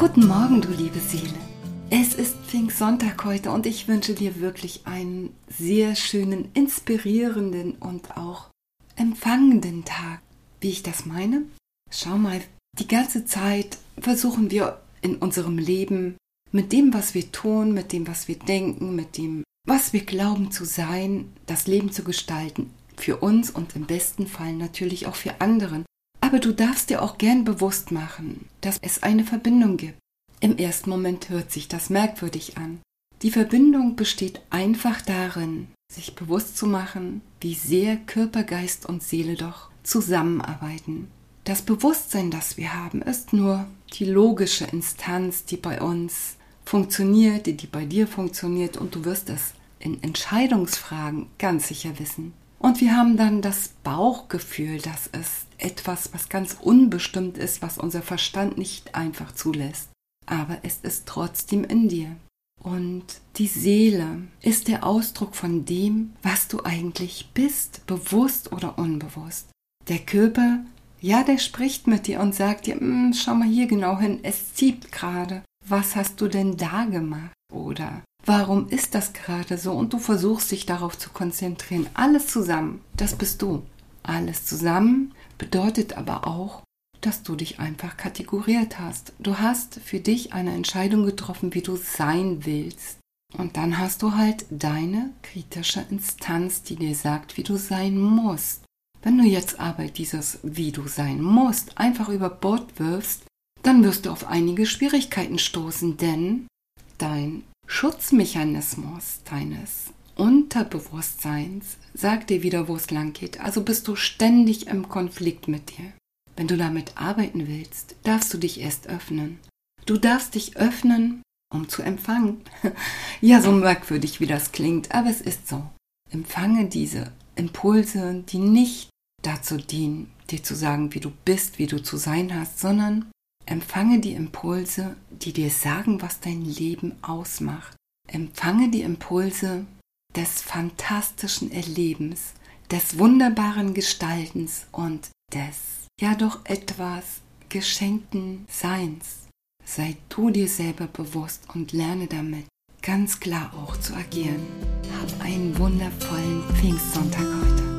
Guten Morgen, du liebe Seele. Es ist Pfingstsonntag heute und ich wünsche dir wirklich einen sehr schönen, inspirierenden und auch empfangenden Tag. Wie ich das meine? Schau mal, die ganze Zeit versuchen wir in unserem Leben mit dem, was wir tun, mit dem, was wir denken, mit dem, was wir glauben zu sein, das Leben zu gestalten. Für uns und im besten Fall natürlich auch für anderen. Aber du darfst dir auch gern bewusst machen, dass es eine Verbindung gibt. Im ersten Moment hört sich das merkwürdig an. Die Verbindung besteht einfach darin, sich bewusst zu machen, wie sehr Körper, Geist und Seele doch zusammenarbeiten. Das Bewusstsein, das wir haben, ist nur die logische Instanz, die bei uns funktioniert, die bei dir funktioniert, und du wirst es in Entscheidungsfragen ganz sicher wissen. Und wir haben dann das Bauchgefühl, das ist etwas, was ganz unbestimmt ist, was unser Verstand nicht einfach zulässt. Aber es ist trotzdem in dir. Und die Seele ist der Ausdruck von dem, was du eigentlich bist, bewusst oder unbewusst. Der Körper, ja, der spricht mit dir und sagt dir, schau mal hier genau hin, es zieht gerade. Was hast du denn da gemacht? Oder warum ist das gerade so? Und du versuchst dich darauf zu konzentrieren. Alles zusammen, das bist du. Alles zusammen bedeutet aber auch, dass du dich einfach kategoriert hast. Du hast für dich eine Entscheidung getroffen, wie du sein willst. Und dann hast du halt deine kritische Instanz, die dir sagt, wie du sein musst. Wenn du jetzt aber dieses, wie du sein musst, einfach über Bord wirfst, dann wirst du auf einige Schwierigkeiten stoßen, denn dein Schutzmechanismus deines Unterbewusstseins sagt dir wieder, wo es lang geht. Also bist du ständig im Konflikt mit dir. Wenn du damit arbeiten willst, darfst du dich erst öffnen. Du darfst dich öffnen, um zu empfangen. Ja, so merkwürdig, wie das klingt, aber es ist so. Empfange diese Impulse, die nicht dazu dienen, dir zu sagen, wie du bist, wie du zu sein hast, sondern empfange die Impulse, die dir sagen, was dein Leben ausmacht. Empfange die Impulse des fantastischen Erlebens, des wunderbaren Gestaltens und des, ja doch etwas geschenkten Seins. Sei du dir selber bewusst und lerne damit ganz klar auch zu agieren. Hab einen wundervollen Pfingstsonntag heute.